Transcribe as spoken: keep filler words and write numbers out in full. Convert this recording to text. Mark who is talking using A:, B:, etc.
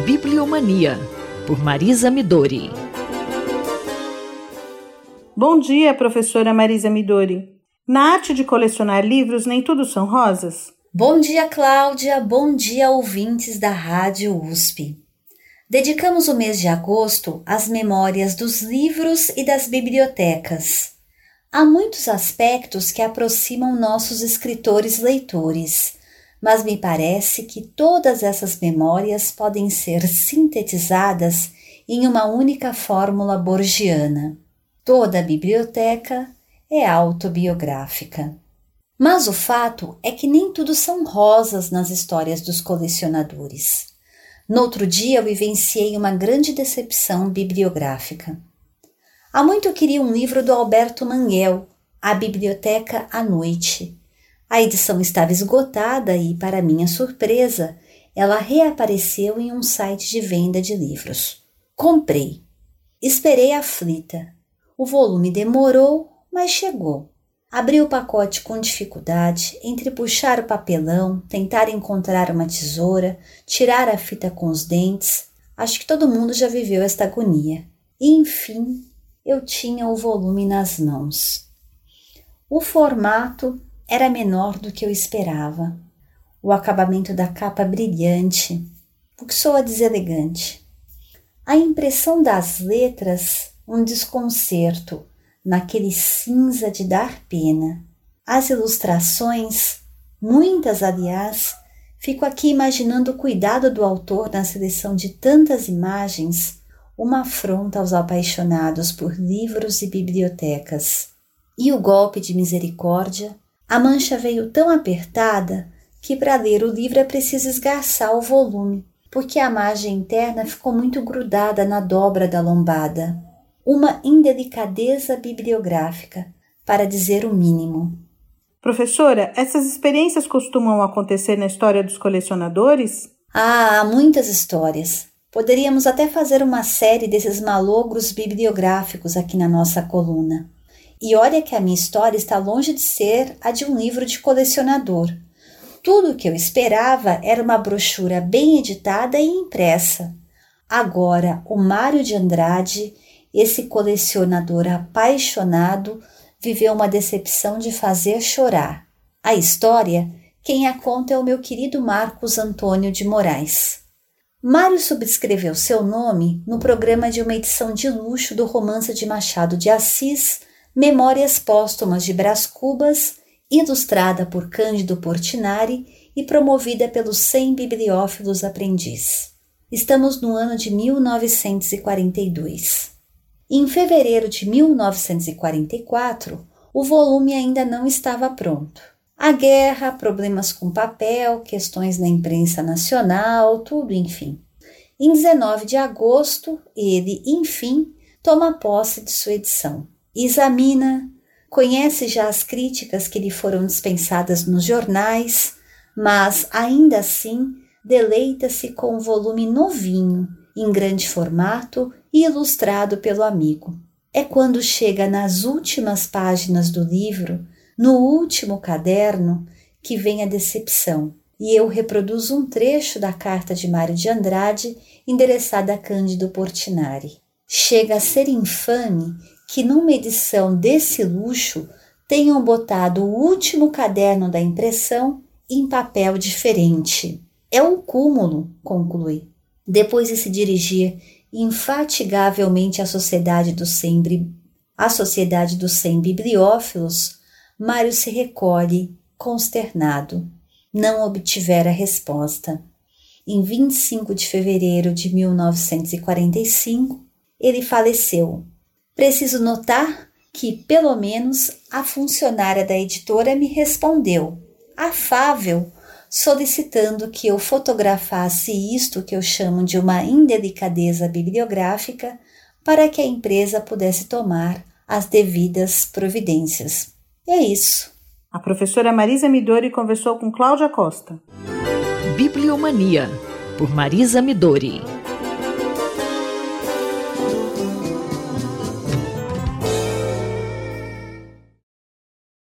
A: Bibliomania, por Marisa Midori.
B: Bom dia, professora Marisa Midori. Na arte de colecionar livros, nem tudo são rosas?
C: Bom dia, Cláudia. Bom dia, ouvintes da Rádio U S P. Dedicamos o mês de agosto às memórias dos livros e das bibliotecas. Há muitos aspectos que aproximam nossos escritores leitores, mas me parece que todas essas memórias podem ser sintetizadas em uma única fórmula borgiana. Toda biblioteca é autobiográfica. Mas o fato é que nem tudo são rosas nas histórias dos colecionadores. No outro dia eu vivenciei uma grande decepção bibliográfica. Há muito eu queria um livro do Alberto Manguel, A Biblioteca à Noite. A edição estava esgotada e, para minha surpresa, ela reapareceu em um site de venda de livros. Comprei. Esperei aflita. O volume demorou, mas chegou. Abri o pacote com dificuldade, entre puxar o papelão, tentar encontrar uma tesoura, tirar a fita com os dentes. Acho que todo mundo já viveu esta agonia. E, enfim, eu tinha o volume nas mãos. O formato era menor do que eu esperava. O acabamento da capa brilhante, o que soa deselegante. A impressão das letras, um desconcerto, naquele cinza de dar pena. As ilustrações, muitas aliás, fico aqui imaginando o cuidado do autor na seleção de tantas imagens, uma afronta aos apaixonados por livros e bibliotecas. E o golpe de misericórdia? A mancha veio tão apertada que para ler o livro é preciso esgarçar o volume, porque a margem interna ficou muito grudada na dobra da lombada. Uma indelicadeza bibliográfica, para dizer o mínimo.
B: Professora, essas experiências costumam acontecer na história dos colecionadores?
C: Ah, há muitas histórias. Poderíamos até fazer uma série desses malogros bibliográficos aqui na nossa coluna. E olha que a minha história está longe de ser a de um livro de colecionador. Tudo o que eu esperava era uma brochura bem editada e impressa. Agora, o Mário de Andrade, esse colecionador apaixonado, viveu uma decepção de fazer chorar. A história, quem a conta é o meu querido Marcos Antônio de Moraes. Mário subscreveu seu nome no programa de uma edição de luxo do romance de Machado de Assis, Memórias Póstumas de Brás Cubas, ilustrada por Cândido Portinari e promovida pelos cem Bibliófilos Aprendiz. Estamos no ano de mil novecentos e quarenta e dois. Em fevereiro de mil novecentos e quarenta e quatro, o volume ainda não estava pronto. A guerra, problemas com papel, questões na imprensa nacional, tudo, enfim. Em dezenove de agosto, ele, enfim, toma posse de sua edição. Examina, conhece já as críticas que lhe foram dispensadas nos jornais, mas, ainda assim, deleita-se com um volume novinho, em grande formato e ilustrado pelo amigo. É quando chega nas últimas páginas do livro, no último caderno, que vem a decepção, e eu reproduzo um trecho da carta de Mário de Andrade endereçada a Cândido Portinari. Chega a ser infame que numa edição desse luxo tenham botado o último caderno da impressão em papel diferente. É um cúmulo, conclui. Depois de se dirigir infatigavelmente à Sociedade dos cem, à Sociedade dos cem Bibliófilos, Mário se recolhe, consternado. Não obtivera resposta. Em vinte e cinco de fevereiro de mil novecentos e quarenta e cinco, ele faleceu. Preciso notar que, pelo menos, a funcionária da editora me respondeu, afável, solicitando que eu fotografasse isto que eu chamo de uma indelicadeza bibliográfica para que a empresa pudesse tomar as devidas providências. É isso.
B: A professora Marisa Midori conversou com Cláudia Costa.
A: Bibliomania, por Marisa Midori.